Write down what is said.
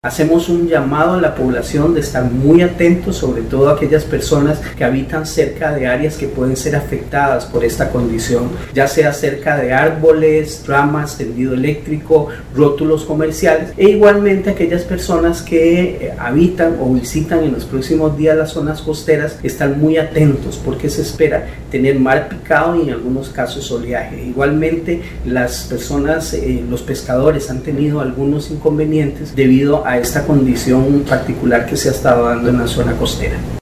Hacemos un llamado a la población de estar muy atentos, sobre todo a aquellas personas que habitan cerca de áreas que pueden ser afectadas por esta condición, ya sea cerca de árboles, ramas, tendido eléctrico, rótulos comerciales, e igualmente aquellas personas que habitan o visitan en los próximos días las zonas costeras, están muy atentos porque se espera tener mar picado y en algunos casos oleaje. Igualmente las personas, los pescadores han tenido algunos inconvenientes debido a esta condición particular que se ha estado dando en la zona costera.